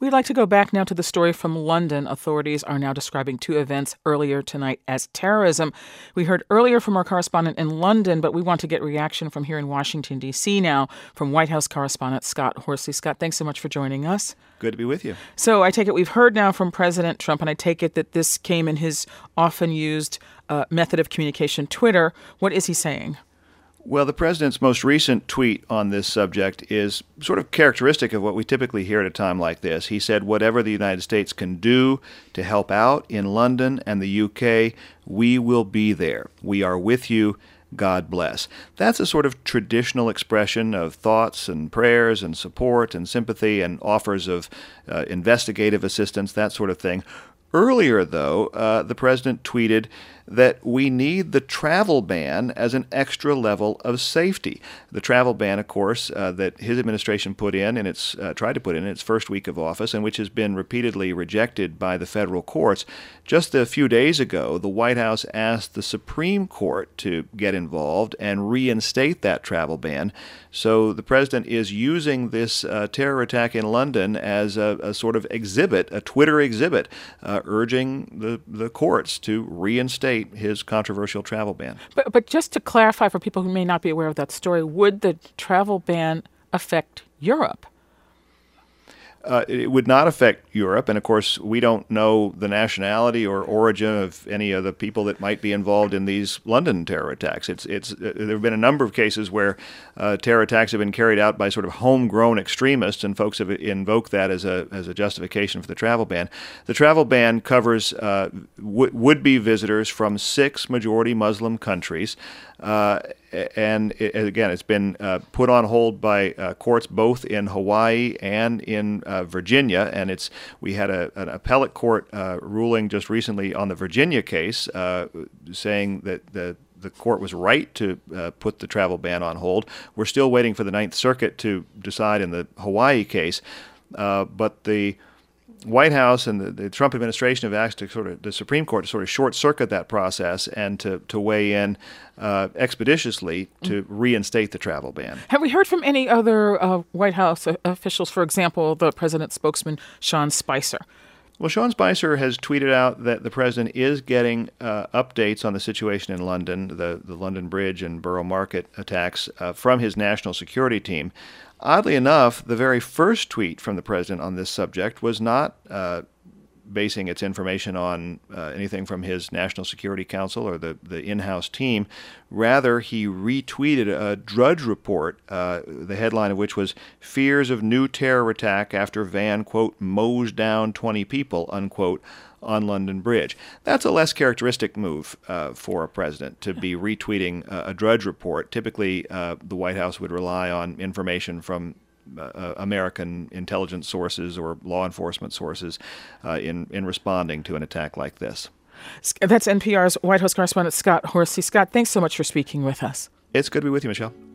We'd like to go back now to the story from London. Authorities are now describing two events earlier tonight as terrorism. We heard earlier from our correspondent in London, but we want to get reaction from here in Washington, D.C. now from White House correspondent Scott Horsley. Scott, thanks so much for joining us. Good to be with you. So I take it we've heard now from President Trump, and I take it that this came in his often used method of communication, Twitter. What is he saying? Well, the president's most recent tweet on this subject is sort of characteristic of what we typically hear at a time like this. He said, whatever the United States can do to help out in London and the UK, we will be there. We are with you. God bless. That's a sort of traditional expression of thoughts and prayers and support and sympathy and offers of investigative assistance, that sort of thing. Earlier, though, the president tweeted that we need the travel ban as an extra level of safety. The travel ban, of course, that his administration tried to put in its first week of office, and which has been repeatedly rejected by the federal courts. Just a few days ago, the White House asked the Supreme Court to get involved and reinstate that travel ban. So the president is using this terror attack in London as a sort of exhibit, a Twitter exhibit, urging the courts to reinstate his controversial travel ban. But just to clarify for people who may not be aware of that story, would the travel ban affect Europe? It would not affect Europe, and of course, we don't know the nationality or origin of any of the people that might be involved in these London terror attacks. There have been a number of cases where terror attacks have been carried out by sort of homegrown extremists, and folks have invoked that as a justification for the travel ban. The travel ban covers would-be visitors from 6 majority Muslim countries. And again, it's been put on hold by courts both in Hawaii and in Virginia. And we had an appellate court ruling just recently on the Virginia case, saying that the court was right to put the travel ban on hold. We're still waiting for the Ninth Circuit to decide in the Hawaii case, but the White House and the Trump administration have asked the Supreme Court to sort of short-circuit that process and to weigh in expeditiously to reinstate the travel ban. Have we heard from any other White House officials, for example, the president's spokesman, Sean Spicer? Well, Sean Spicer has tweeted out that the president is getting updates on the situation in London, the London Bridge and Borough Market attacks, from his national security team. Oddly enough, the very first tweet from the president on this subject was not basing its information on anything from his National Security Council or the in-house team. Rather, he retweeted a Drudge report, the headline of which was, "Fears of new terror attack after van, quote, mows down 20 people," unquote, on London Bridge. That's a less characteristic move for a president to be retweeting a Drudge report. Typically, the White House would rely on information from American intelligence sources or law enforcement sources in responding to an attack like this. That's NPR's White House correspondent Scott Horsley. Scott, thanks so much for speaking with us. It's good to be with you, Michelle.